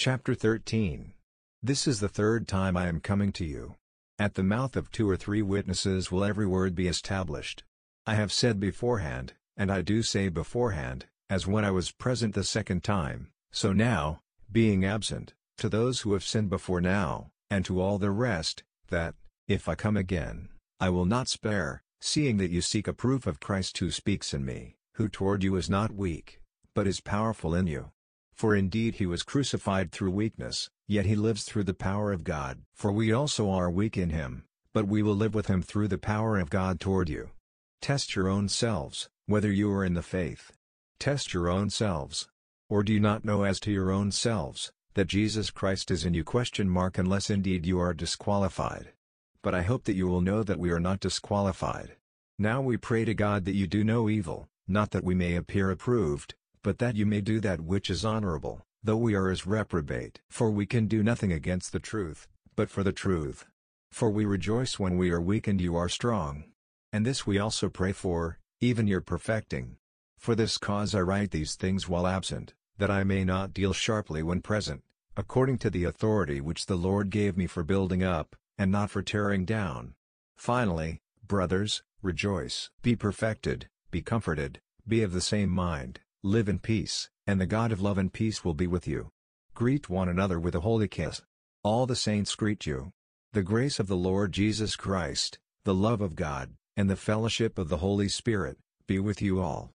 Chapter 13. This is the third time I am coming to you. At the mouth of 2 or 3 witnesses will every word be established. I have said beforehand, and I do say beforehand, as when I was present the second time, so now, being absent, to those who have sinned before now, and to all the rest, that, if I come again, I will not spare, seeing that you seek a proof of Christ who speaks in me, who toward you is not weak, but is powerful in you. For indeed he was crucified through weakness, yet he lives through the power of God. For we also are weak in him, but we will live with him through the power of God toward you. Test your own selves, whether you are in the faith. Test your own selves. Or do you not know as to your own selves, that Jesus Christ is in you? Unless indeed you are disqualified. But I hope that you will know that we are not disqualified. Now we pray to God that you do no evil, not that we may appear approved, but that you may do that which is honorable, though we are as reprobate. For we can do nothing against the truth, but for the truth. For we rejoice when we are weak and you are strong. And this we also pray for, even your perfecting. For this cause I write these things while absent, that I may not deal sharply when present, according to the authority which the Lord gave me for building up, and not for tearing down. Finally, brothers, rejoice. Be perfected, be comforted, be of the same mind. Live in peace, and the God of love and peace will be with you. Greet one another with a holy kiss. All the saints greet you. The grace of the Lord Jesus Christ, the love of God, and the fellowship of the Holy Spirit, be with you all.